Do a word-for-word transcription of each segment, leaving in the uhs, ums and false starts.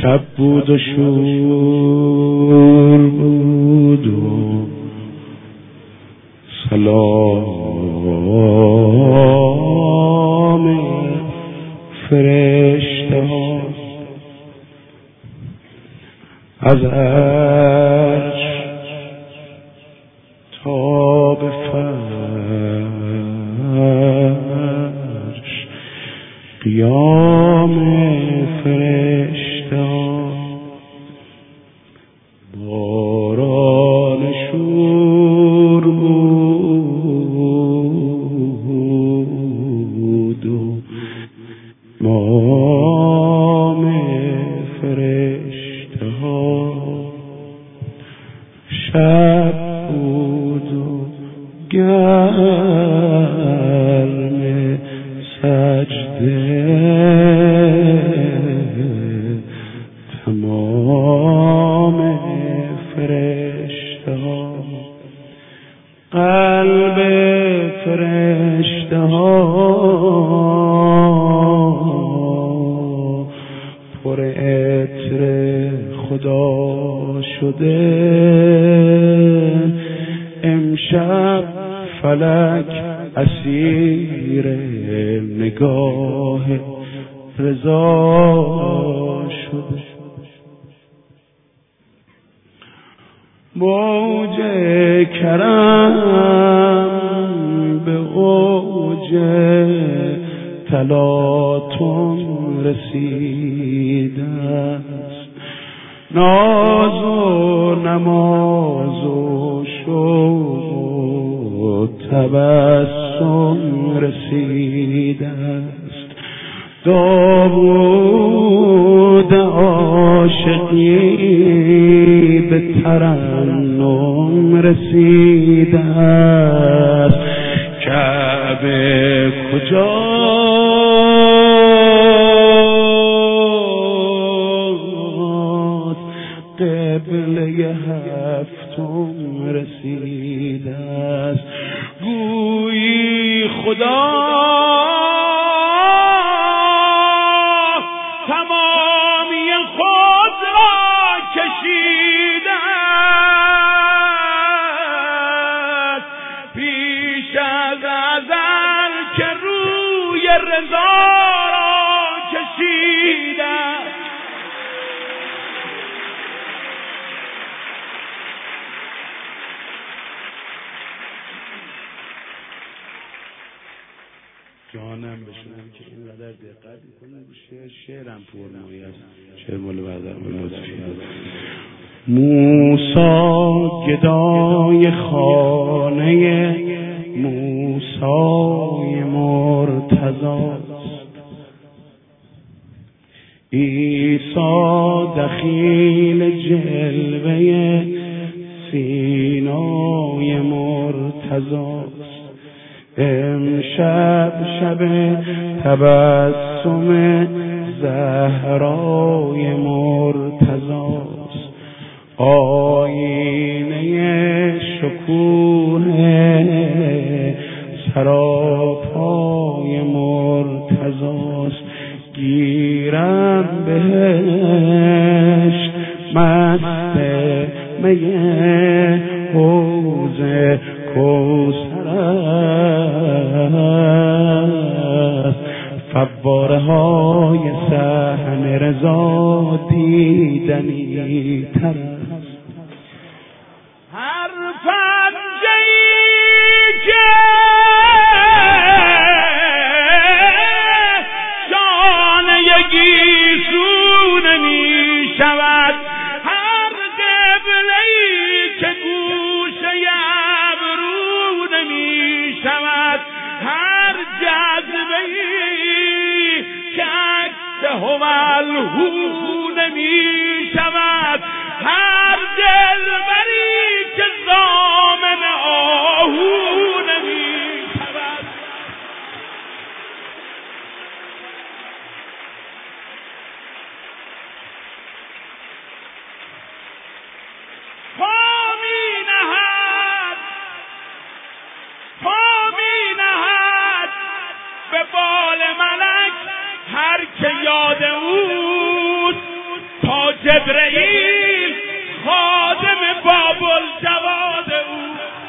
شب بود و شور بود و سلام فرشته ها از عرش تا به فرش قیام فرشته ها باران شور بود و مام فرشته ها شب بود و گرم سجده تمام فرشته ها قلب فرشته ها پر عطر خدا شده امشب فلک اسیر نگاه رضا شده موج کرم به اوج تلاطم رسیده است ناز و نماز و شوق و تبسم رسیده است داوود عاشقی به ترنم رسیده است کعبه کجاست قبله هفتم رسیده است گویی خدا تمامی خود را کشیده است پیش از ازل که روی رضا را کشیده است جانم بشنم که اینقدر دقت میکنه شعر شعرم پرمایی است شعر مال بعدم لطفی است موسی گدای خانه موسی مرتضاست عیسی دخیل جلوه سینای مرتضاست امشب شب تبسم زهرای مرتضاست آینه شکوه سراپای مرتضاست گیرم بهش مست می حوض کوثر است فواره های صحن رضا دیدنی تر است هر پنجه‌ای که شانه گیسون می شود هر قبله‌ای که گوشه ابرو نمی شود هر جذبه‌ای که عکس هوالهو نمی شود هر دلبری که ضامن آهو نمی شود پا می نهد پا می نهد به بال ملک هر که یاد اوست جبرئیل خادم باب الجواد او.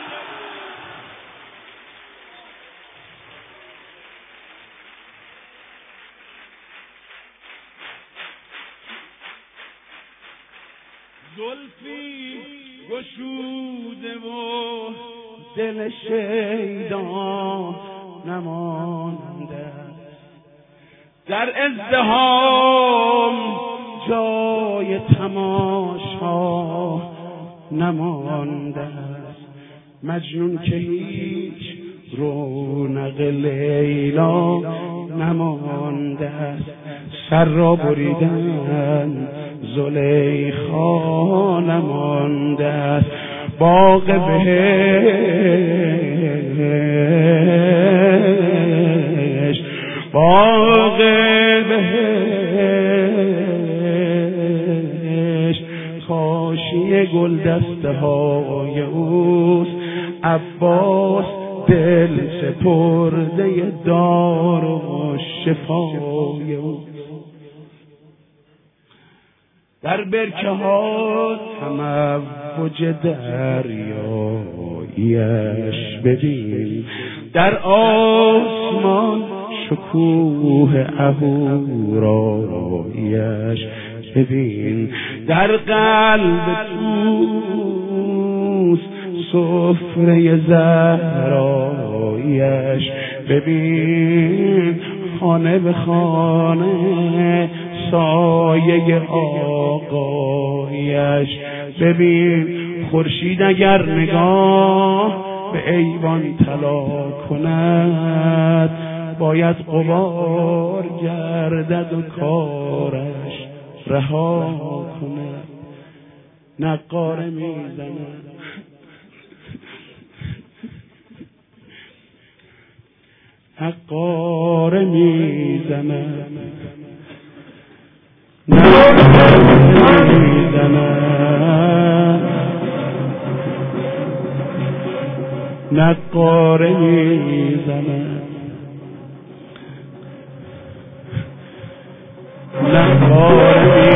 زلفی گشوده و دل شیدا نمانده، در ازدحام جای تماشا نمانده، مجنون که هیچ رونق لیلا نمانده، سر را بریدن زلیخا نمانده، باغ بهشت باغ بهشت خاشی گل دسته های اوست، عباس دل سپرده دار و شفای او. در برکه ها تموج دریایش ببین، در آسمان شکوه اهورایش ببین، در قلب توس سفره زهرایش ببین، خانه به خانه سایه آقایش ببین، خورشید اگر نگاه به ایوان طلا کند، باید غبار گردد و کارش رها کند. نقاره میزند نقاره میزند نقاره میزند نقاره میزند نقاره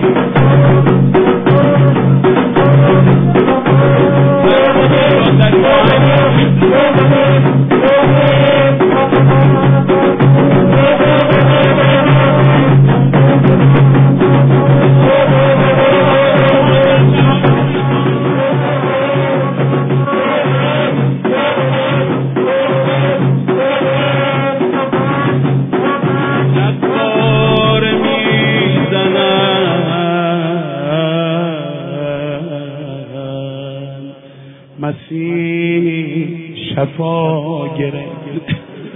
مسیح شفا گرفت.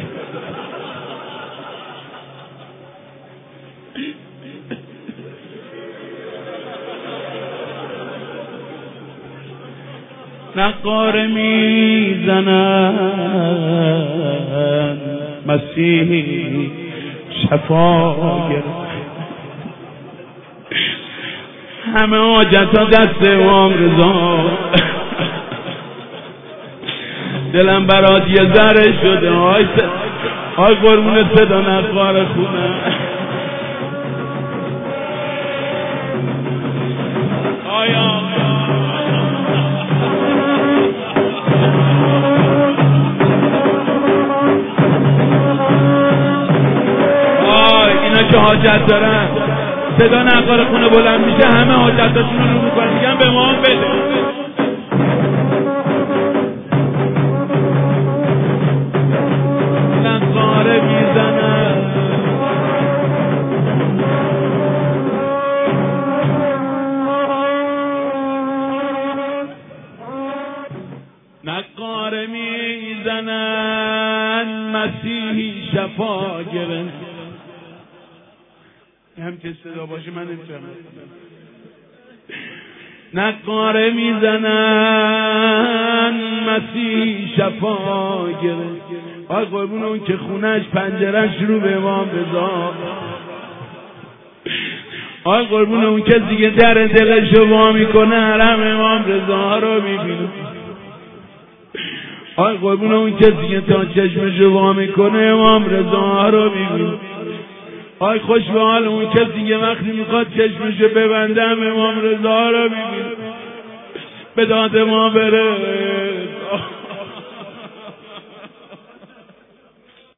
نقاره میزنند مسیح شفا گرفت. همه حاجت ها دست امام رضا، دلم برات یه ذره شده. آی آی قربون صدا نقاره خونه. آیا آی اینا که حاجت دارن، صدا نقاره خونه بلند میشه، همه حاجتاشون رو میکنن، میگن به ما هم بده. نقاره میزنن نقاره میزنن مسیحی شفا گرفت. هم که صدا باشه من نمیفهمم. نقاره میزنن مسیح شفا گرفت. آی قربون اون که خونش پنجرش رو به امام رضا، آی قربون اون کسی که در دلش رو وا میکنه حرم امام رضا رو میبینه. آی قربون اون کسی که تا چشمش رو وا میکنه امام رضا رو میبینه. آی خوش به حال اون کسی که وقتی میخواد چشمشو ببنده امام رضا رو ببین به داد ما بره.